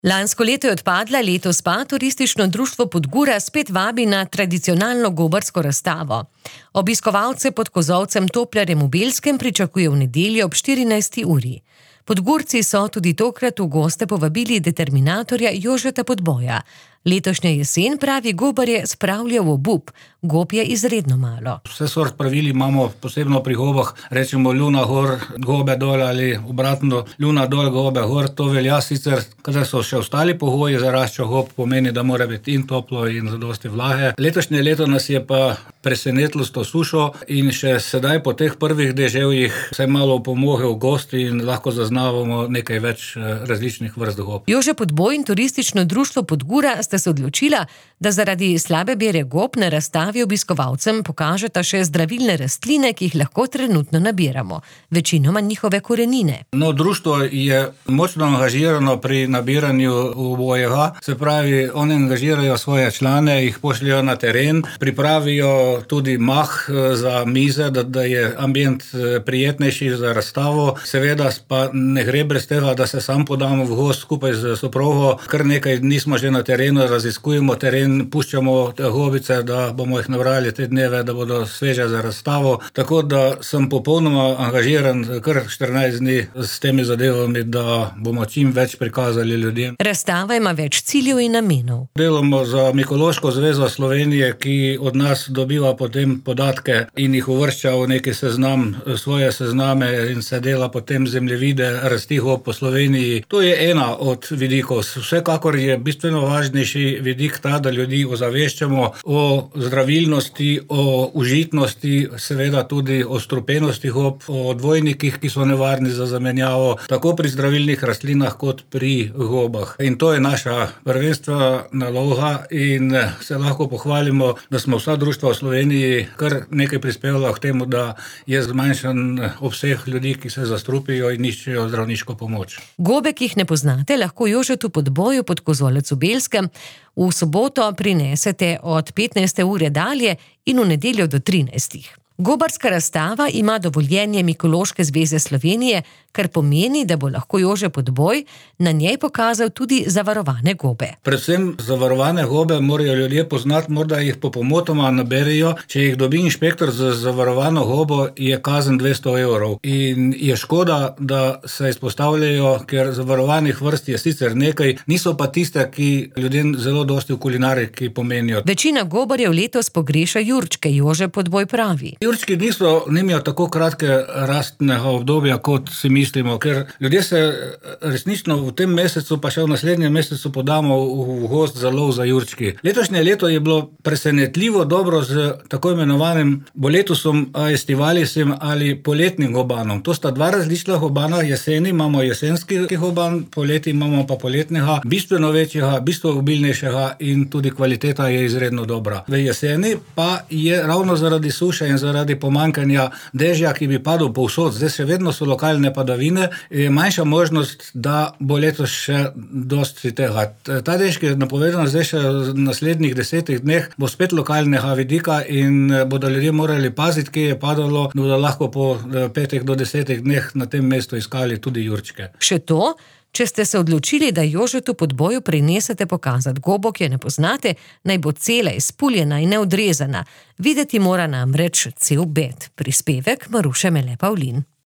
Lansko leto je odpadla, letos pa turistično društvo Podgura spet vabi na tradicionalno gobarsko razstavo. Obiskovalce pod kozolcem Toplarjem v Belskem pričakuje v nedeljo ob 14. uri. Podgurci so tudi tokrat v goste povabili determinatorja Jožeta Podboja. Letošnja jesen, pravi, gobarje spravlja v obup. Gob je izredno malo. Vse sort pravil imamo, posebno pri gobah, rečemo ljuna gor, gobe dol ali obratno, ljuna dol, gobe gor. To velja sicer, kadar so še ostali pogoji za raščo gob, pomeni, da mora biti in toplo in zadosti vlage. Letošnje leto nas je pa presenetilo s to sušo in še sedaj po teh prvih deževjih se malo pomogel gosti in lahko zaznavamo nekaj več različnih vrst gob. Jože Podboj in turistično društvo Podgura sta se odločila, da zaradi slabe bere gob na razstavi obiskovalcem pokažeta še zdravilne rastline, ki jih lahko trenutno nabiramo, večinoma njihove korenine. No, društvo je močno angažirano pri nabiranju obojega, se pravi, oni angažirajo svoje člane, jih pošljajo na teren, pripravijo tudi mah za mize, da je ambient prijetnejši za razstavo. Seveda pa ne gre brez tega, da se sam podamo v gost skupaj z soprogo. Kar nekaj dni smo že na terenu, raziskujemo teren, puščamo te gobice, da bomo jih nabrali te dneve, da bodo sveže za razstavo. Tako da sem popolnoma angažiran kar 14 dni s temi zadevami, da bomo čim več prikazali ljudem. Razstava ima več ciljev in namenov. Delamo za Mikološko zvezo Slovenije, ki od nas dobiva potem podatke in jih uvršča v neki seznam, svoje sezname in se dela potem zemljevide rasti gob po Sloveniji. To je ena od vidikov. Vsekakor je bistveno važnejši vidik ta, da ljudi ozaveščamo o zdravilnosti, o užitnosti, seveda tudi o strupenosti gob, o dvojnikih, ki so nevarni za zamenjavo, tako pri zdravilnih rastlinah kot pri gobah. In to je naša prvenstvena naloga in se lahko pohvalimo, da smo vsa društva v Sloveniji kar nekaj prispevala k temu, da je zmanjšan obseg ljudi, ki se zastrupijo in iščejo zdravniško pomoč. Gobe, ki jih ne poznate, lahko Jožetu Podboju pod kozolec v Belskem v soboto prinesete od 15. ure dalje in v nedeljo do 13. Gobarska razstava ima dovoljenje Mikološke zveze Slovenije, kar pomeni, da bo lahko Jože Podboj na njej pokazal tudi zavarovane gobe. Predvsem zavarovane gobe morajo ljudje poznati, morda jih popomotoma naberijo. Če jih dobi inšpektor za zavarovano gobo, je kazen 200 evrov. In je škoda, da se izpostavljajo, ker zavarovanih vrst je sicer nekaj, niso pa tiste, ki ljudem zelo dosti v kulinariki pomenijo. Večina gobarjev letos pogreša jurčke, Jože Podboj pravi. Jurčki nimajo tako kratke rastnega obdobja, kot si mislimo, ker ljudje se resnično v tem mesecu, pa še v naslednjem mesecu podamo v gost za lov za jurčki. Letošnje leto je bilo presenetljivo dobro z tako imenovanim boletusom estivalisem ali poletnim gobanom. To sta dva različna gobana, jeseni imamo jesenski goban, poleti imamo pa poletnega, bistveno večjega, bistveno obilnejšega in tudi kvaliteta je izredno dobra. V jeseni pa je ravno zaradi suše in zaradi pomanjkanja dežja, ki bi padel povsod, zdaj še vedno so lokalne padavine, je manjša možnost, da bo letos še dosti tega. Ta dež, ki je napovedan zdaj še v naslednjih 10 dneh, bo spet lokalnega vidika in bodo ljudje morali paziti, kje je padalo, da bodo lahko po 5 do 10 dneh na tem mestu iskali tudi jurčke. Še to, če ste se odločili, da Jožetu Podboju prinesete pokazati gobo, ki je ne poznate, naj bo cela, izpuljena in neodrezana. Videti mora namreč cel bed. Prispevek Maruše Mele Pavlin.